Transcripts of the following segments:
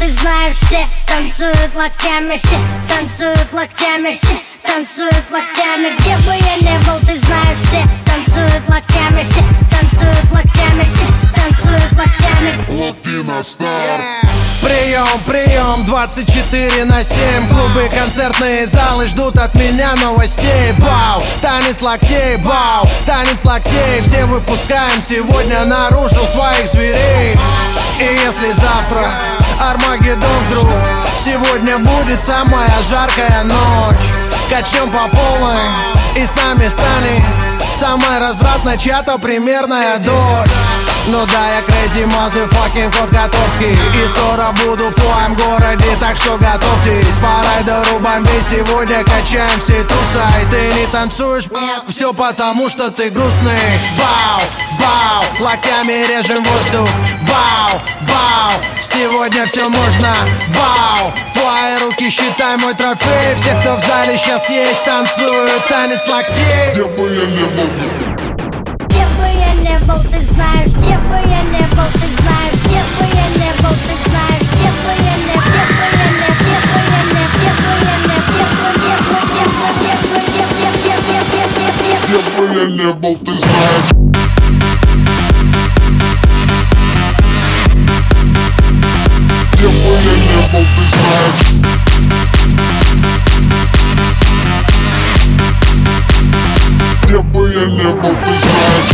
ты знаешь, все танцуют локтями, все танцуют локтями, все танцуют локтями. Где бы я не был, ты знаешь, все танцуют локтями, все танцуют локтями, все танцуют локтями. Локти на старт. Прием, прием, 24/7. Клубы, концертные залы ждут от меня новостей. Бау, танец локтей, бау, танец локтей. Все выпускаем сегодня наружу своих зверей. И если завтра Армагеддон вдруг, сегодня будет самая жаркая ночь. Качнем по полной, и с нами станет самая развратная чья-то примерная дочь. Ну да, я crazy motherfucking кот Котовский, и скоро буду в твоем городе, так что готовьтесь. По райдеру бомбей сегодня качаем все туса. И ты не танцуешь, все потому что ты грустный. Бау, бау, локтями режем воздух. Бау, бау, сегодня все можно. Бау, твои руки считай мой трофей. Все, кто в зале сейчас есть, танцуют танец локтей. Где бы я не был, где бы я не был, ты знаешь, где бы я не был, ты знаешь, где бы я не был, ты знаешь, где бы я не, где бы я не, где бы я не, где бы я не, где бы я не был, ты знаешь. Где бы я не был, ты знаешь. Где бы я не был, ты знаешь.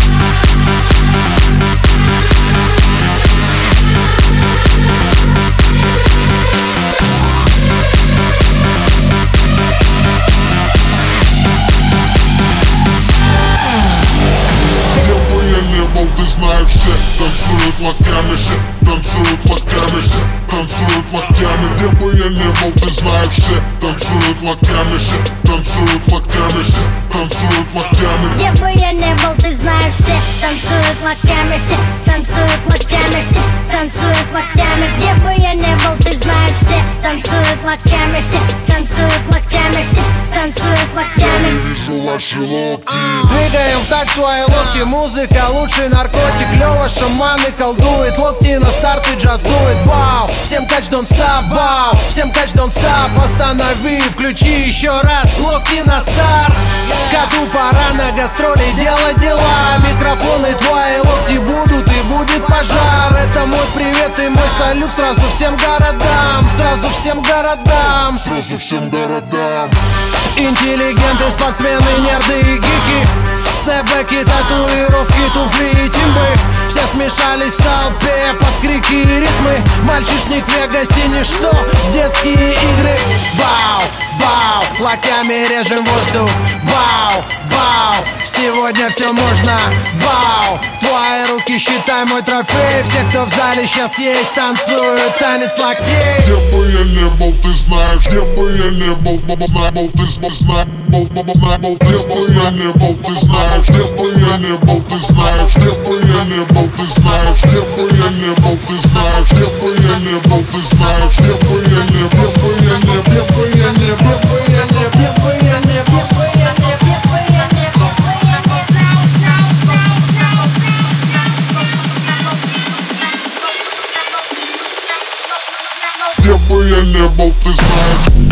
Ты знаешь, все танцуют локтями, все танцуют локтями, все танцуют локтями. Где бы я не был, ты знаешь, все танцуют локтями, все танцуют локтями, все танцуют локтями. Где бы я не был, ты знаешь, все танцуют локтями, все танцуют локтями, все танцуют локтями. Где бы я не был, ты знаешь, все танцуют локтями, все танцуют локтями, все танцуют локтями. Вижу ваши локти. Двигаем в такт свои локти, музыка лучший наркотик. Лёва шаманы колдует, локти на старт и джаз дует. Бау, всем кач don't stop, бау, всем кач don't stop. Останови, включи еще раз, локти на старт. Коту пора на гастроли делать дела. Микрофоны твои локти будут и будет пожар. Это мой привет и мой салют сразу всем городам. Сразу всем городам. Сразу всем городам. Интеллигенты, спортсмены, нерды и гики. Снэпбэки, татуировки, туфли и тимбы. Все смешались в толпе под крики и ритмы. Мальчишник в Вегасе ничто, детские игры. Бау, бау, локтями режем воздух. Бау, бау, сегодня все можно. Бау, твои руки считай мой трофей. Все, кто в зале сейчас есть, танцуют танец локтей. Где бы я не был, ты знаешь, где бы я не был, знал, ты знаешь, где бы я не был, ты знаешь, где бы я не был, ты знаешь, где бы я не был, ты знаешь, где бы я не был, ты знаешь, где бы я не был, ты знаешь, где бы я не, где бы я не, где бы я не, где бы я не, где бы я не, где бы я не, где бы я не. Где бы я не был, ты знаешь.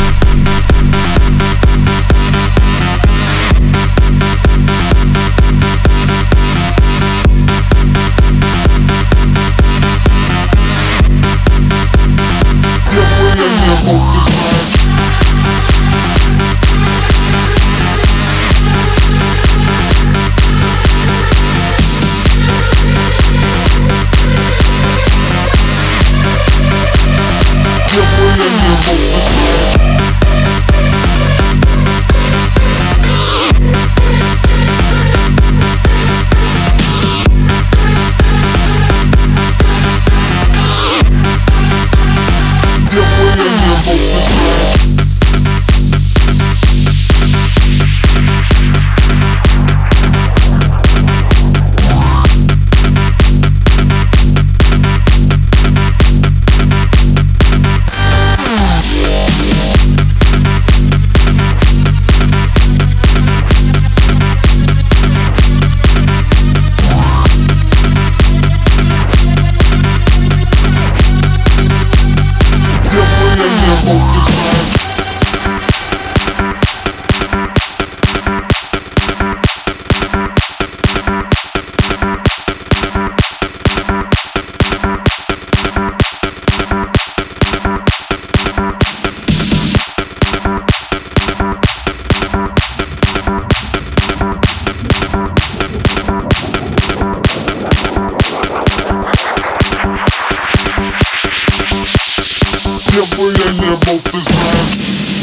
где бы я не был, ты знаешь.